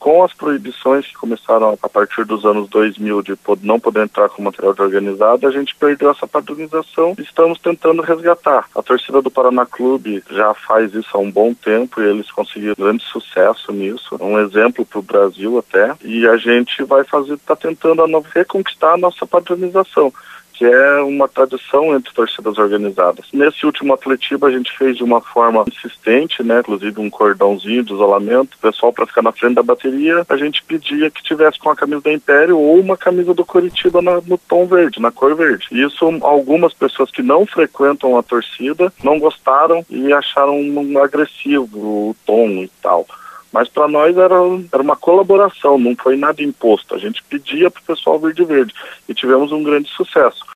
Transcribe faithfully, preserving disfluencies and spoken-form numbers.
Com as proibições que começaram a partir dos anos dois mil de não poder entrar com material de organizado, a gente perdeu essa padronização e estamos tentando resgatar. A torcida do Paraná Clube já faz isso há um bom tempo e eles conseguiram grande sucesso nisso, um exemplo para o Brasil até, e a gente vai fazer, está tentando a no, reconquistar a nossa padronização, que é uma tradição entre torcidas organizadas. Nesse último Atletiba a gente fez de uma forma insistente, né, inclusive um cordãozinho de isolamento, o pessoal para ficar na frente da bateria, a gente pedia que tivesse com a camisa da Império ou uma camisa do Coritiba na, no tom verde, na cor verde. Isso algumas pessoas que não frequentam a torcida não gostaram e acharam um agressivo o tom e tal. Mas para nós era, era uma colaboração, não foi nada imposto. A gente pedia para o pessoal vir de verde e tivemos um grande sucesso.